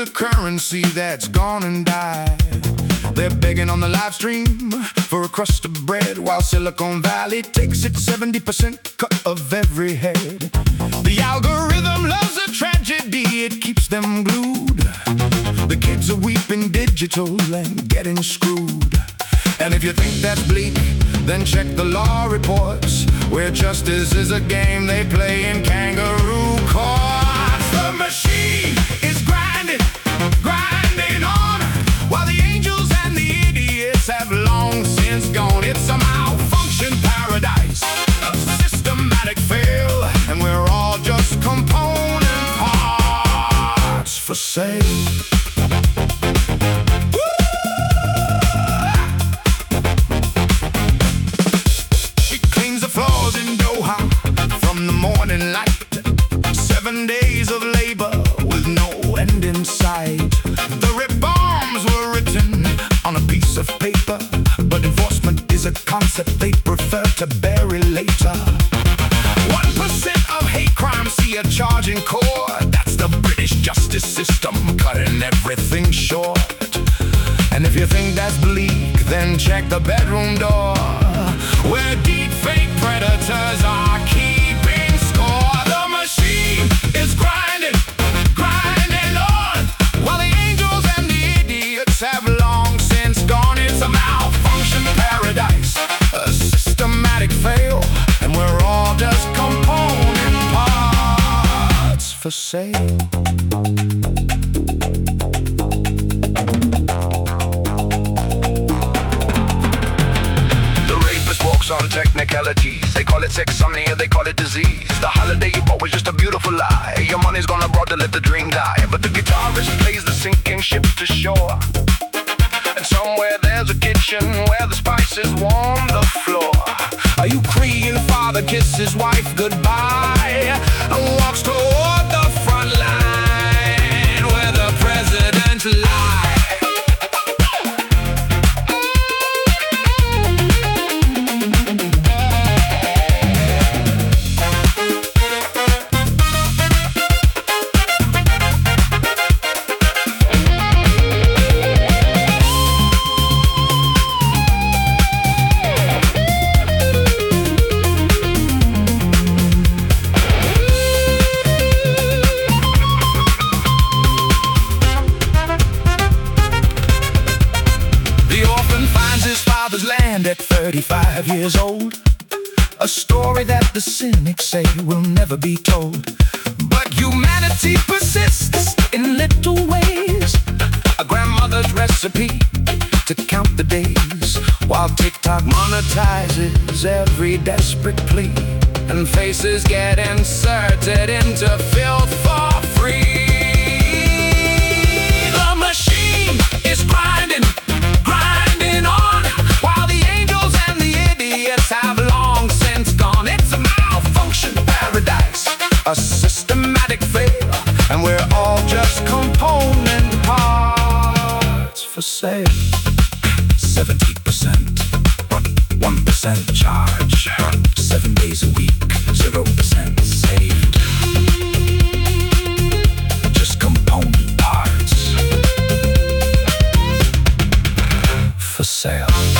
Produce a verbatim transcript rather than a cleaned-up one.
a currency that's gone and died. They're begging on the live stream for a crust of bread, while Silicon Valley takes its seventy percent cut of every head. The algorithm loves a tragedy, it keeps them glued. The kids are weeping digital and getting screwed. And if you think that's bleak, then check the law reports, where justice is a game they play in kangaroo courts. The machine is grinding, grinding on, while the angels and the idiots have long since gone. It's a malfunction paradise, a systematic fail, and we're all just component parts for sale. Morning light, seven days of labor with no end in sight. The reforms were written on a piece of paper, but enforcement is a concept they prefer to bury later. One percent of hate crimes see a charge in court. That's the British justice system cutting everything short. And if you think that's bleak, then check the bedroom door, where deep fake predators are keeping score. The machine is grinding, grinding on, while the angels and the idiots have long since gone. It's a malfunction paradise, a systematic fail, and we're all just component parts for sale. On technicalities, they call it sex, somnia, they call it disease. The holiday you bought was just a beautiful lie. Your money's gone abroad to let the dream die. But the guitarist plays the sinking ship to shore, and somewhere there's a kitchen where the spices warm the floor. Are you Korean father kisses his wife goodbye and walks toward the front line where the president lies? Land at thirty-five years old, a story that the cynics say will never be told. But humanity persists in little ways, a grandmother's recipe to count the days, while TikTok monetizes every desperate plea, and faces get inserted into filth for free. The machine is grinding, grinding on, while the angels and the idiots have long since gone. It's a malfunction paradise, a systematic fail, and we're all just component parts for sale. Seventy percent, one percent charge, seven days a week, zero percent saved. Just component parts for sale.